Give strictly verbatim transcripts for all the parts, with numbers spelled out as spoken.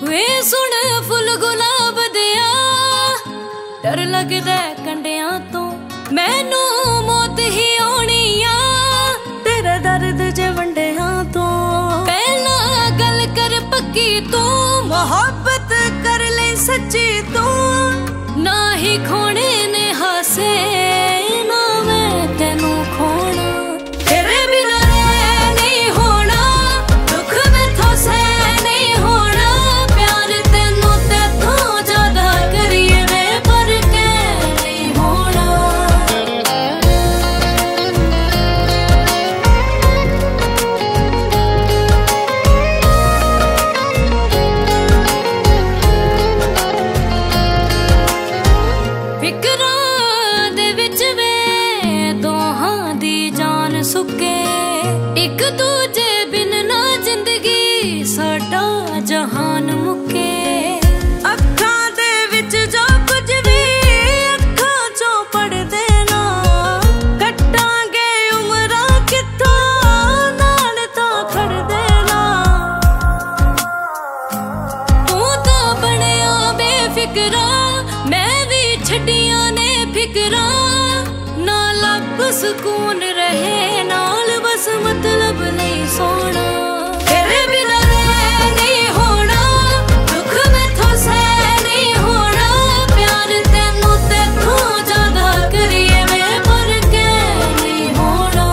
वे सुन full गुलाब दिया डर लगदा कंडियां तो मैनू मौत ही आनी आ तेरा दर्द जे वंडियां तो पहला गल कर पक्की तू मोहब्बत कर ले सच्ची तू ना ही खोने ने हासे ना मैं तेनू खोना तेरे बिना रह नहीं होना दुख में तो सह नहीं होना प्यार तेनू तेथों ज्यादा करिए वे पर के नहीं होना फिकरां दे विच वे दोहां दी जान सुके एक दूजे बिन ना जिंदगी साडा जहान मुके अखां दे विच जो कुछ भी अखां चों पढ़ देना कट्टांगे उमरां कित्थों नाल तां खड़ देना तू तां बणिया बेफिकरा मैं भी छड्डियां ने फिकरां ना लब सुकून रहे नाल बस मतलब नहीं सोना तेरे बिना रह नहीं होना दुख में तो सह नहीं होना प्यार तेनू तेथों ज्यादा करिए वे पर के नहीं होना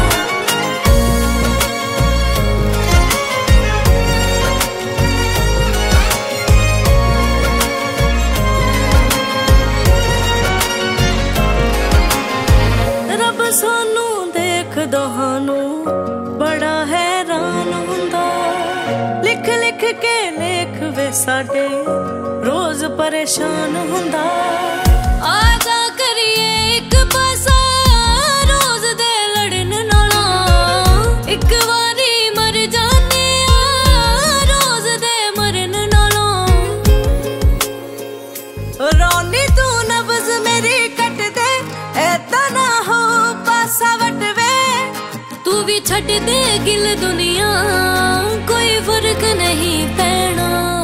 रब सानू देख दोहानू बड़ा हैरान हुंदा लिख लिख के लेख वे साडे रोज परेशान हुंदा आजा करिए एक पासा रोज दे लड़न नाला एक वारी मर जाने आ रोज दे मरन नालों रोनी तू नब्ज मेरी कट दे ऐता ना हो पासा वटवे तू भी छड़ दे गिल दुनिया कोई फर्क नहीं पैना।